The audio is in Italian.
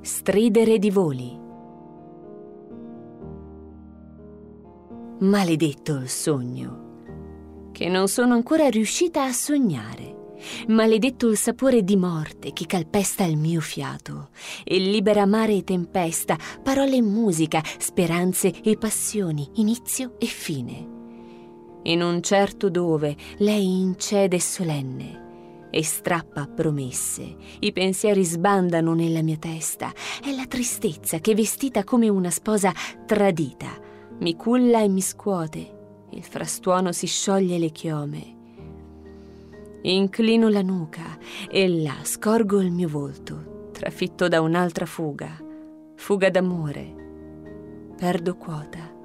Stridere di voli. Maledetto il sogno, che non sono ancora riuscita a sognare. Maledetto il sapore di morte che calpesta il mio fiato e libera mare e tempesta, parole e musica, speranze e passioni, inizio e fine. In un certo dove lei incede solenne e strappa promesse, i pensieri sbandano nella mia testa, è la tristezza che vestita come una sposa tradita mi culla e mi scuote, il frastuono si scioglie le chiome. Inclino la nuca e là scorgo il mio volto, trafitto da un'altra fuga, fuga d'amore. Perdo quota